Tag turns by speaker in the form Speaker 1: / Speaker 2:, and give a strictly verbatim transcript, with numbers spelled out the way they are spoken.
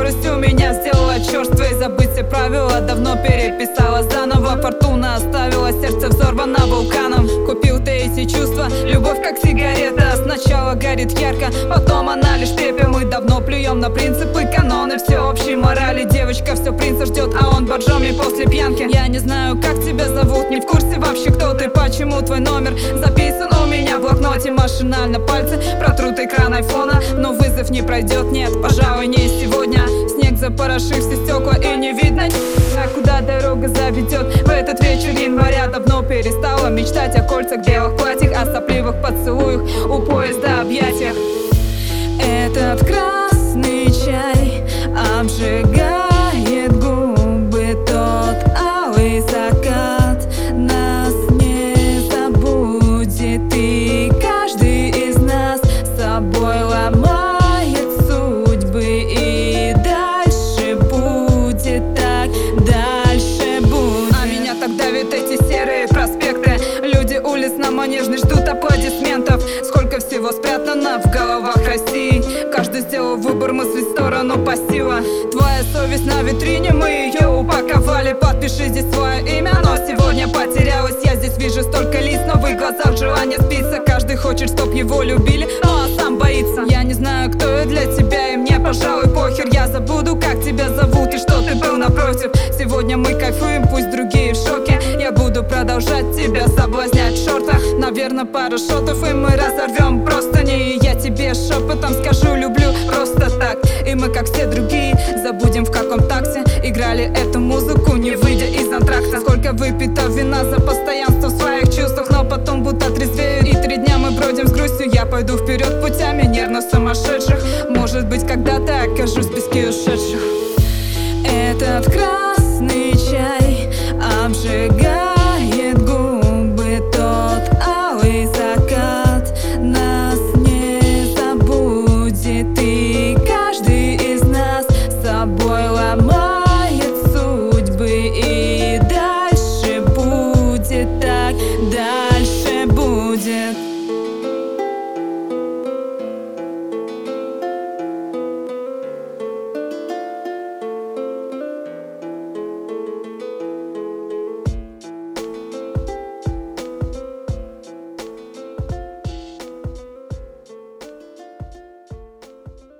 Speaker 1: скорость у меня сделала черствой. Забыть все правила давно переписала заново. Фортуна оставила сердце взорвано вулканом. Купил ты эти чувства, любовь как сигарета. Сначала горит ярко, потом она лишь пепел. Мы давно плюем на принципы, каноны всеобщей морали. Девочка все принца ждет, а он боржоми после пьянки. Я не знаю, как тебя зовут, не в курсе вообще, кто ты. Почему твой номер записан у меня в блокноте? Машинально пальцы протрут экран айфона, но вызов не пройдет, нет, пожалуй, не сегодня. Снег запорошив все стекла и не видно, а куда дорога заведет. В этот вечер января давно перестала мечтать о кольцах, белых платьях, о сопливых поцелуях, у поезда объятиях. Этот красный чай обжигает губы, тот алый закат нас не забудет. И каждый из нас с собой ломает судьбы. И дальше будет так, дальше будет. А меня так давят эти серые проспекты. Люди улиц на Манежной ждут аплодисментов. Сколько всего спрятано в головах России. Каждый сделал выбор, мысли в сторону пассива. Твоя совесть на витрине, мы ее упаковали. Подпиши здесь свое имя, но сегодня потерялась. Я здесь вижу столько лиц, но в их глазах желание спиться. Каждый хочет, чтоб его любили, но сам боится. Я не знаю, кто я для тебя, и мне, пожалуй, похер. Я забуду, как тебя зовут и что ты был напротив. Сегодня мы кайфуем, пусть другие в шоке. Я буду продолжать тебя соблазнять в шортах. Наверное, пару шотов, и мы разорвем простыни. И я тебе шепотом скажу, люблю просто так. И мы, как все другие, забудем, в каком такте играли эту музыку, не выйдя из антракта. Сколько выпито вина за постоянство в своих чувствах, но потом будто трезвеют. И три дня мы бродим с грустью. Я пойду вперед путями нервно сумасшедших. Может быть, когда-то окажусь в списке ушедших. Этот красный чай обжигает